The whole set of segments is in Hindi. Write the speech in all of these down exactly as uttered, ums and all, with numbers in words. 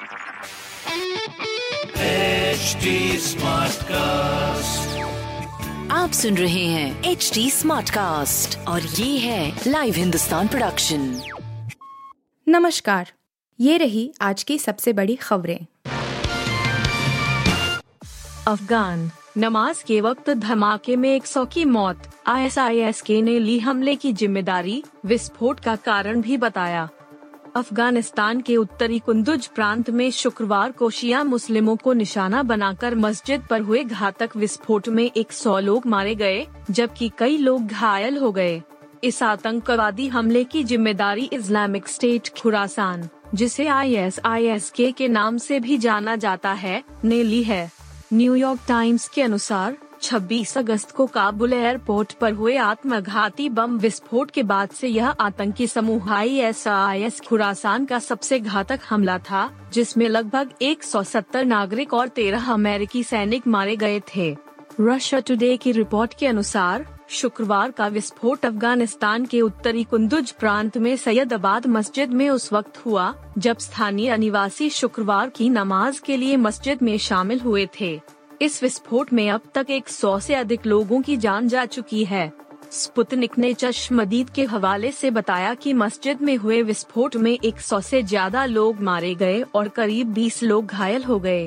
एच डी स्मार्टकास्ट, आप सुन रहे हैं एच डी स्मार्टकास्ट और ये है लाइव हिंदुस्तान प्रोडक्शन। नमस्कार, ये रही आज की सबसे बड़ी खबरें। अफगान नमाज के वक्त धमाके में सौ की मौत, आई एस आई एस के ने ली हमले की जिम्मेदारी, विस्फोट का कारण भी बताया। अफगानिस्तान के उत्तरी कुंदुज प्रांत में शुक्रवार को शिया मुस्लिमों को निशाना बनाकर मस्जिद पर हुए घातक विस्फोट में सौ लोग मारे गए, जबकि कई लोग घायल हो गए। इस आतंकवादी हमले की जिम्मेदारी इस्लामिक स्टेट खुरासान, जिसे आई एस आई एस के के नाम से भी जाना जाता है, ने ली है। न्यूयॉर्क टाइम्स के अनुसार छब्बीस अगस्त को काबुल एयरपोर्ट पर हुए आत्मघाती बम विस्फोट के बाद से यह आतंकी समूह I S I S Khorasan का सबसे घातक हमला था, जिसमें लगभग एक सौ सत्तर नागरिक और तेरह अमेरिकी सैनिक मारे गए थे। रशिया टुडे की रिपोर्ट के अनुसार शुक्रवार का विस्फोट अफगानिस्तान के उत्तरी कुंदुज प्रांत में सैयदाबाद मस्जिद में उस वक्त हुआ जब स्थानीय निवासी शुक्रवार की नमाज के लिए मस्जिद में शामिल हुए थे। इस विस्फोट में अब तक सौ से अधिक लोगों की जान जा चुकी है। स्पुतनिक ने चश्मदीद के हवाले से बताया कि मस्जिद में हुए विस्फोट में सौ से ज्यादा लोग मारे गए और करीब बीस लोग घायल हो गए।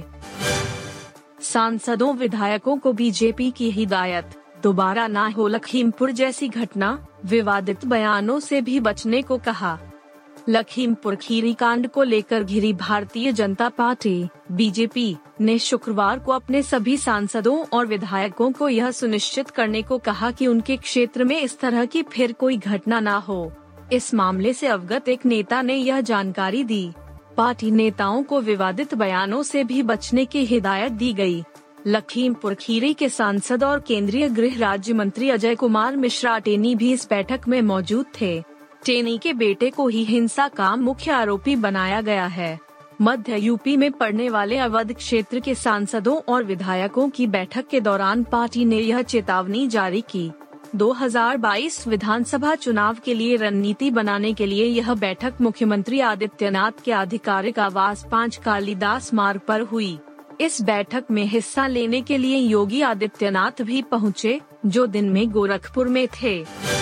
सांसदों विधायकों को बीजेपी की हिदायत, दोबारा ना हो लखीमपुर जैसी घटना, विवादित बयानों से भी बचने को कहा। लखीमपुर खीरी कांड को लेकर घिरी भारतीय जनता पार्टी बीजेपी ने शुक्रवार को अपने सभी सांसदों और विधायकों को यह सुनिश्चित करने को कहा कि उनके क्षेत्र में इस तरह की फिर कोई घटना न हो। इस मामले से अवगत एक नेता ने यह जानकारी दी। पार्टी नेताओं को विवादित बयानों से भी बचने की हिदायत दी गई। लखीमपुर खीरी के सांसद और केंद्रीय गृह राज्य मंत्री अजय कुमार मिश्रा टेनी भी इस बैठक में मौजूद थे। टेनी के बेटे को ही हिंसा का मुख्य आरोपी बनाया गया है। मध्य यूपी में पड़ने वाले अवध क्षेत्र के सांसदों और विधायकों की बैठक के दौरान पार्टी ने यह चेतावनी जारी की। दो हज़ार बाईस विधानसभा चुनाव के लिए रणनीति बनाने के लिए यह बैठक मुख्यमंत्री आदित्यनाथ के आधिकारिक आवास पांच कालीदास मार्ग पर हुई। इस बैठक में हिस्सा लेने के लिए योगी आदित्यनाथ भी पहुंचे, जो दिन में गोरखपुर में थे।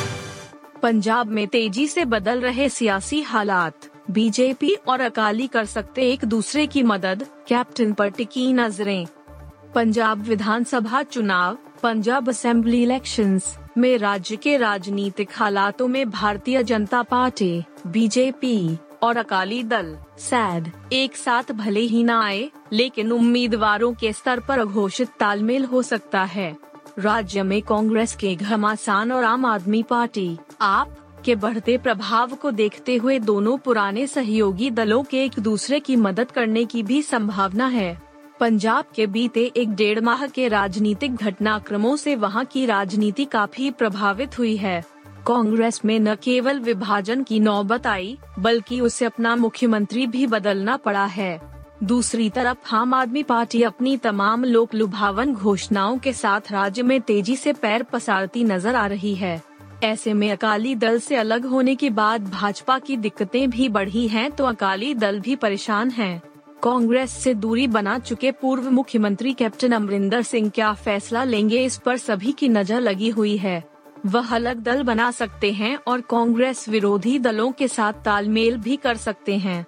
पंजाब में तेजी से बदल रहे सियासी हालात, बीजेपी और अकाली कर सकते एक दूसरे की मदद, कैप्टन पर टिकी नजरें। पंजाब विधानसभा चुनाव, पंजाब असेंबली इलेक्शंस में राज्य के राजनीतिक हालातों में भारतीय जनता पार्टी बीजेपी और अकाली दल सैड एक साथ भले ही न आए, लेकिन उम्मीदवारों के स्तर पर अघोषित तालमेल हो सकता है। राज्य में कांग्रेस के घमासान और आम आदमी पार्टी आप के बढ़ते प्रभाव को देखते हुए दोनों पुराने सहयोगी दलों के एक दूसरे की मदद करने की भी संभावना है। पंजाब के बीते एक डेढ़ माह के राजनीतिक घटनाक्रमों से वहां की राजनीति काफी प्रभावित हुई है। कांग्रेस में न केवल विभाजन की नौबत आई, बल्कि उसे अपना मुख्यमंत्री भी बदलना पड़ा है। दूसरी तरफ आम आदमी पार्टी अपनी तमाम लोक लुभावन घोषणाओं के साथ राज्य में तेजी से पैर पसारती नजर आ रही है। ऐसे में अकाली दल से अलग होने के बाद भाजपा की दिक्कतें भी बढ़ी हैं, तो अकाली दल भी परेशान है। कांग्रेस से दूरी बना चुके पूर्व मुख्यमंत्री कैप्टन अमरिंदर सिंह क्या फैसला लेंगे, इस पर सभी की नजर लगी हुई है। वह अलग दल बना सकते हैं और कांग्रेस विरोधी दलों के साथ तालमेल भी कर सकते हैं।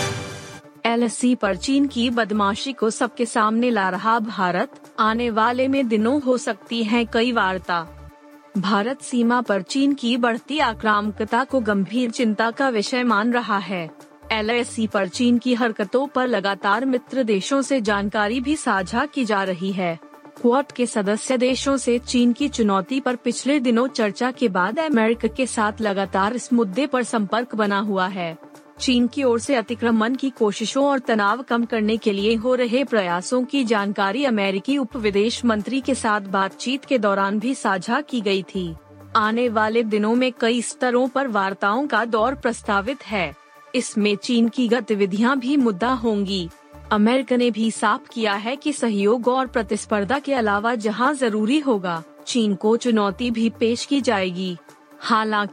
एल एस ई पर चीन की बदमाशी को सबके सामने ला रहा भारत, आने वाले में दिनों हो सकती है कई वार्ता। भारत सीमा पर चीन की बढ़ती आक्रामकता को गंभीर चिंता का विषय मान रहा है। एल एस ई पर चीन की हरकतों पर लगातार मित्र देशों से जानकारी भी साझा की जा रही है। क्वाड के सदस्य देशों से चीन की चुनौती पर पिछले दिनों चर्चा के बाद अमेरिका के साथ लगातार इस मुद्दे पर संपर्क बना हुआ है। चीन की ओर से अतिक्रमण की कोशिशों और तनाव कम करने के लिए हो रहे प्रयासों की जानकारी अमेरिकी उप विदेश मंत्री के साथ बातचीत के दौरान भी साझा की गई थी। आने वाले दिनों में कई स्तरों पर वार्ताओं का दौर प्रस्तावित है। इसमें चीन की गतिविधियां भी मुद्दा होंगी। अमेरिका ने भी साफ किया है कि सहयोग और प्रतिस्पर्धा के अलावा जहां जरूरी होगा, चीन को चुनौती भी पेश की जाएगी। हालांकि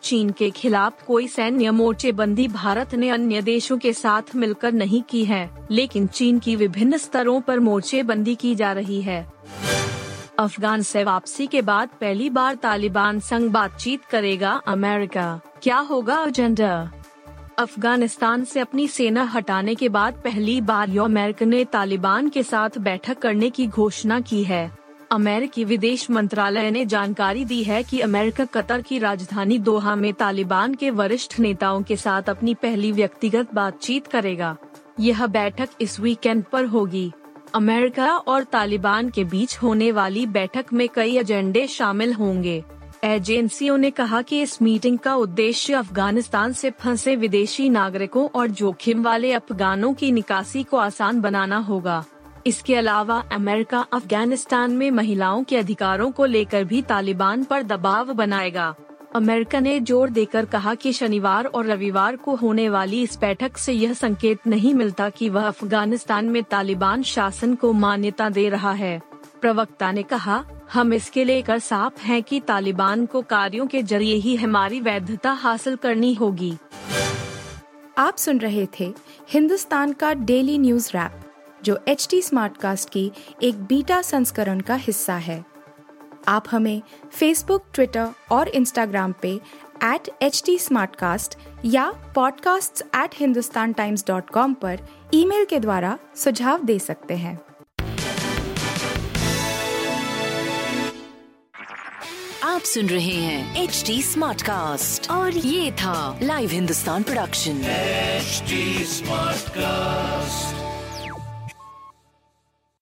चीन के खिलाफ कोई सैन्य मोर्चेबंदी भारत ने अन्य देशों के साथ मिलकर नहीं की है, लेकिन चीन की विभिन्न स्तरों पर मोर्चेबंदी की जा रही है। अफगान से वापसी के बाद पहली बार तालिबान संग बातचीत करेगा अमेरिका, क्या होगा एजेंडा? अफगानिस्तान से अपनी सेना हटाने के बाद पहली बार अमेरिका ने तालिबान के साथ बैठक करने की घोषणा की है। अमेरिकी विदेश मंत्रालय ने जानकारी दी है कि अमेरिका कतर की राजधानी दोहा में तालिबान के वरिष्ठ नेताओं के साथ अपनी पहली व्यक्तिगत बातचीत करेगा। यह बैठक इस वीकेंड पर होगी। अमेरिका और तालिबान के बीच होने वाली बैठक में कई एजेंडे शामिल होंगे। एजेंसियों ने कहा कि इस मीटिंग का उद्देश्य अफगानिस्तान से फंसे विदेशी नागरिकों और जोखिम वाले अफगानों की निकासी को आसान बनाना होगा। इसके अलावा अमेरिका अफगानिस्तान में महिलाओं के अधिकारों को लेकर भी तालिबान पर दबाव बनाएगा। अमेरिका ने जोर देकर कहा कि शनिवार और रविवार को होने वाली इस बैठक से यह संकेत नहीं मिलता कि वह अफगानिस्तान में तालिबान शासन को मान्यता दे रहा है। प्रवक्ता ने कहा, हम इसके लेकर साफ हैं कि तालिबान को कार्यों के जरिए ही हमारी वैधता हासिल करनी होगी। आप सुन रहे थे हिंदुस्तान का डेली न्यूज रैप, जो एच टी स्मार्टकास्ट की एक बीटा संस्करण का हिस्सा है। आप हमें फेसबुक, ट्विटर और इंस्टाग्राम पे एट एच टी स्मार्टकास्ट या podcasts at Hindustan Times dot com पर ईमेल के द्वारा सुझाव दे सकते हैं। आप सुन रहे हैं एच टी स्मार्टकास्ट और ये था live Hindustan production. H T Smartcast.